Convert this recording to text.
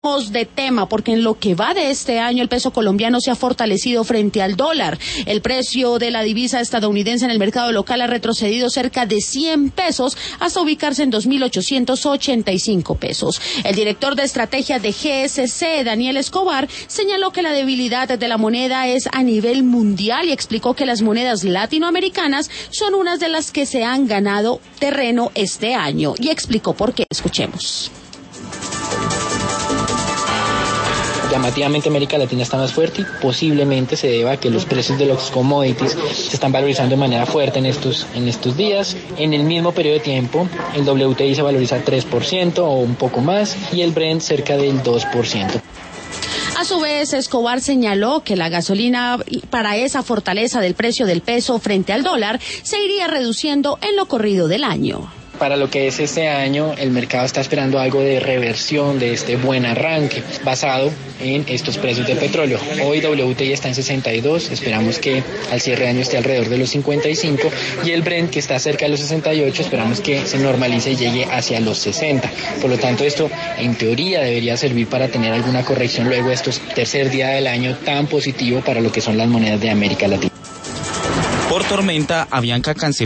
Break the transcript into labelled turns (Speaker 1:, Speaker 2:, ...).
Speaker 1: De tema, porque en lo que va de este año el peso colombiano se ha fortalecido frente al dólar. El precio de la divisa estadounidense en el mercado local ha retrocedido cerca de 100 pesos hasta ubicarse en 2.885 pesos. El director de estrategia de GSC, Daniel Escobar, señaló que la debilidad de la moneda es a nivel mundial y explicó que las monedas latinoamericanas son unas de las que se han ganado terreno este año y explicó por qué. Escuchemos.
Speaker 2: Llamativamente América Latina está más fuerte y posiblemente se deba a que los precios de los commodities se están valorizando de manera fuerte en estos días. En el mismo periodo de tiempo, el WTI se valoriza 3% o un poco más y el Brent cerca del 2%.
Speaker 1: A su vez, Escobar señaló que la gasolina, para esa fortaleza del precio del peso frente al dólar, se iría reduciendo en lo corrido del año.
Speaker 2: Para lo que es este año, el mercado está esperando algo de reversión de este buen arranque, basado en estos precios del petróleo. Hoy WTI está en 62, esperamos que al cierre de año esté alrededor de los 55, y el Brent, que está cerca de los 68, esperamos que se normalice y llegue hacia los 60. Por lo tanto, esto en teoría debería servir para tener alguna corrección luego de estos tercer día del año tan positivo para lo que son las monedas de América Latina.
Speaker 3: Por tormenta, Avianca canceló